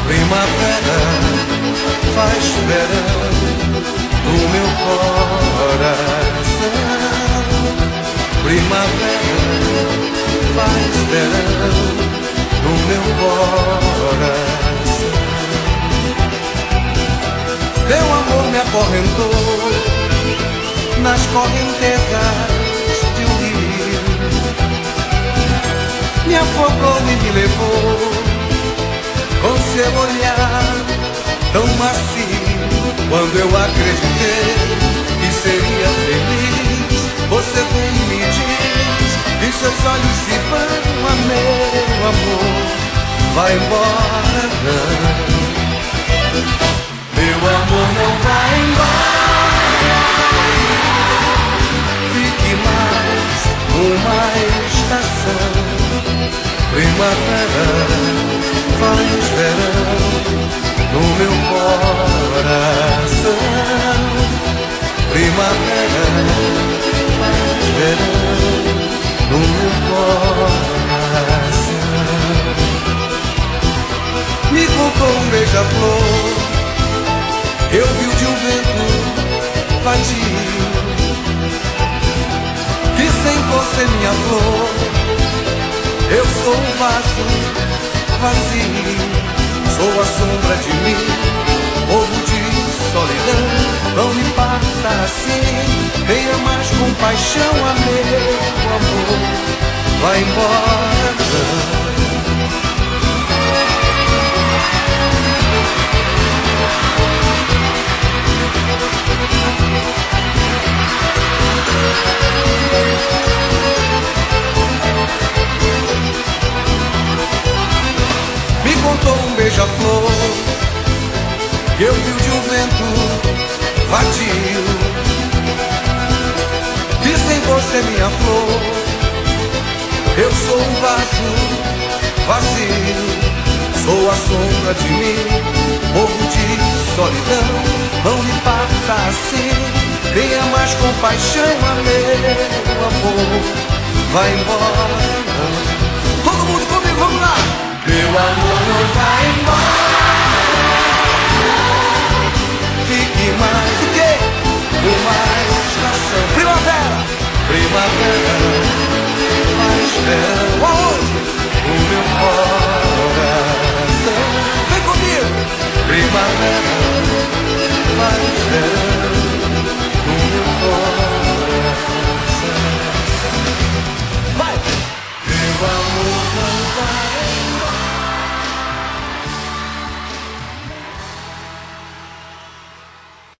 Primavera faz verão no meu coração. Primavera faz verão no meu coração. Teu amor me acorrentou nas correntezas de um rio, me afogou e me levou com seu olhar tão macio. Quando eu acreditei que seria feliz, você vem e me diz que seus olhos se vão, a meu amor, vai embora não. Meu amor não vai embora, fique mais uma estação. Primavera faz verão no meu coração. Primavera faz verão no meu coração. Me contou um beija-flor, eu vi de um vento vadio, que sem você, minha flor, eu sou um vaso vazio. Sou a sombra de mim, morro de solidão. Não me parta assim, tenha mais compaixão, a meu amor, vai embora não. Me contou um beija-flor que eu vi de um vento vadio, que sem você, minha flor, eu sou um vaso vazio. Sou a sombra de mim, morro de solidão. Não me parta assim, tenha mais compaixão, a meu amor, vai embora não. Todo mundo comigo, vamos lá! Meu amor não vai embora, fique mais o quê? Uma estação. Primavera, primavera faz verão. Aonde? O meu coração. Vem comigo. Primavera faz verão no meu coração. Vai! Meu amor